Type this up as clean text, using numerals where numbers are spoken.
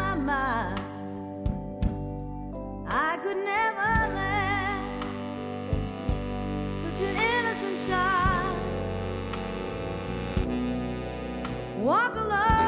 my. I could never let such an innocent child walk alone.